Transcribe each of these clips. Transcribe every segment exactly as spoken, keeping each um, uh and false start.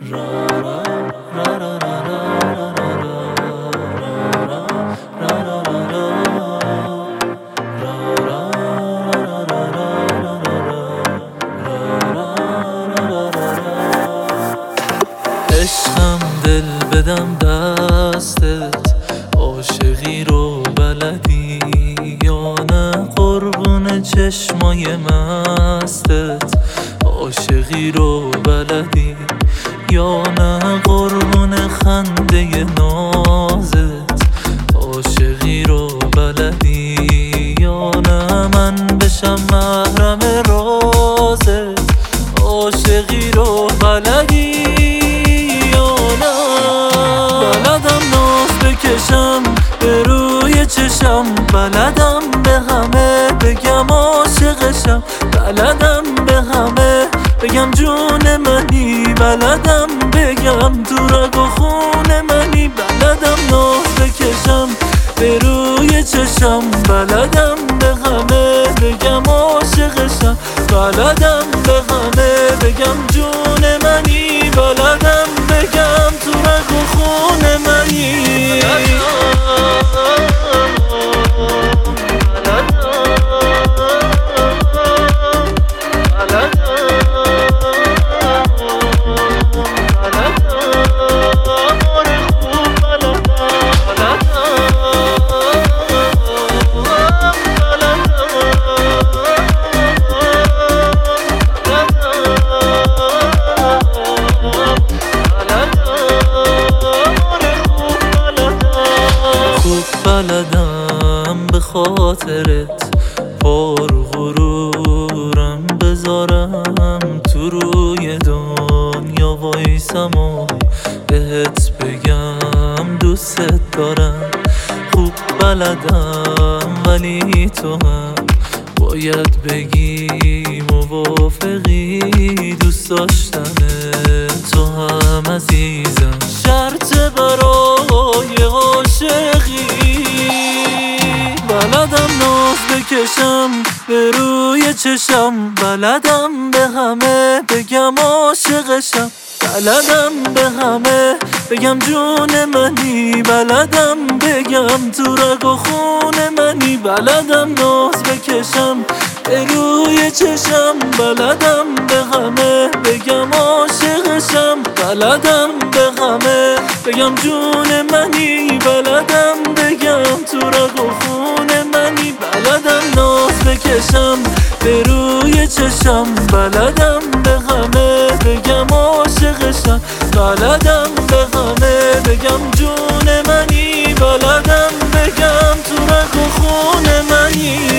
عشقم دل بدم دستت، عاشقی رو بلدی یا نه؟ قربون چشمای مستت، عاشقی رو بلدی یا نه؟ قربون خنده نازت، عاشقی رو بلدی یا نه؟ من بشم محرم رازت، عاشقی رو بلدی یا نه؟ بلدم ناز بکشم به روی چشم، بلدم به همه بگم عاشقشم، بلدم به همه بگم جون منی، بلدم بگم تو رگ و خون منی، بلدم ناز بکشم به روی چشم، بلدم به همه بگم عاشقشم، بلدم به همه بگم جون منی، بلدم بگم تو رگ و خون منی. بلدم به خاطرت پر غرورم بذارم، تو روی دنیا وایسم و بهت بگم دوستت دارم. خوب بلدم ولی تو هم باید بگی موافقی، دوست داشتن تو هم عزیزم شرط برای عاشقی. بلدم ناز بکشم به روی چشم، بلدم به همه بگم عاشقشم، بلدم به همه بگم جون منی، بلدم بگم تو رگ و خون منی، بلدم ناز بکشم به روی چشم، بلدم به همه بگم عاشقشم، بلدم به همه بگم جون منی، بلدم بگم تو رگ و خون منی، بلدم ناز بکشم به روی چشم، بلدم به همه بگم عاشقشم، بلدم به همه بگم جون منی، بلدم بگم تو رگ و خون منی.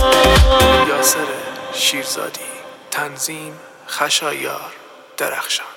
شیرزادی، تنظیم خشایار درخشان.